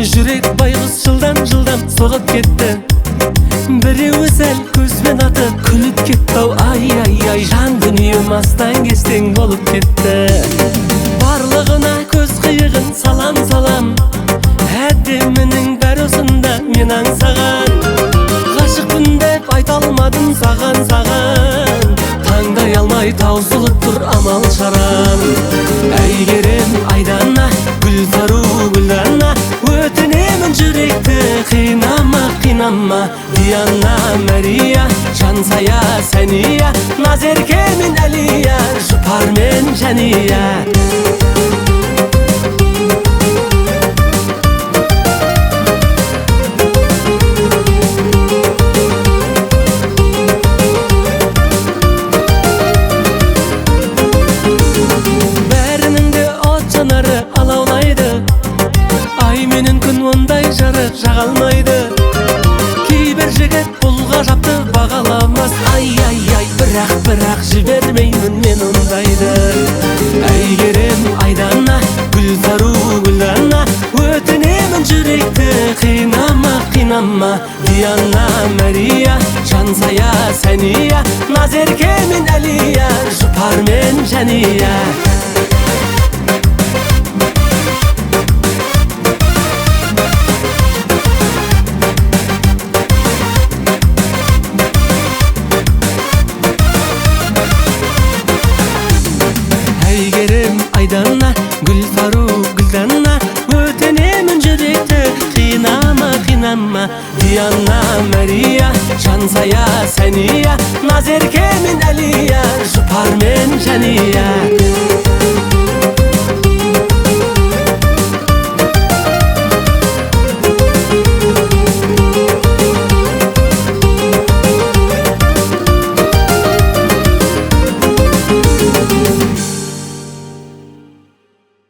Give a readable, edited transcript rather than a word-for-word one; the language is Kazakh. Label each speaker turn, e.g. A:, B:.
A: Жүрек байғұс жылдам соғып кетті. Біреуі сәл көзбен атып күліп кетті. Ай, жан дүнием астан кестең болып кетті. Барлығына көз қиығын салам. Әдемінің бәрі осында мен аңсаған. Ғашықпын деп айта алмадым саған. Таңдай алмай таусылып тұр амал шарам. Әйгерім айдана, Гүлзару гүлдана, өтінемін жүректі қинама. Диана, Мария, Жансая, Сәния, Назерке мен Әлия, Жұпар мен Жәния. Алаулайды, ай менен күн ондай жарық жағалмайды. Кейбір жігіт бұл ғажапты бағаламас. Ай, бірақ жібермеймін мен ондайды. Әйгерім айдана, Гүлзару гүлдана, өтінемін жүректі қинама. Диана, Мария, Жансая, Сәния, Назерке мен Әлия, Жұпар мен Жәния. Әйгерім айдана, Гүлзару гүлдана, өтінемін жүректі қинама. Диана, Мария, Жансая, Сәния, Назерке мен Әлия, Жұпар мен Жәния.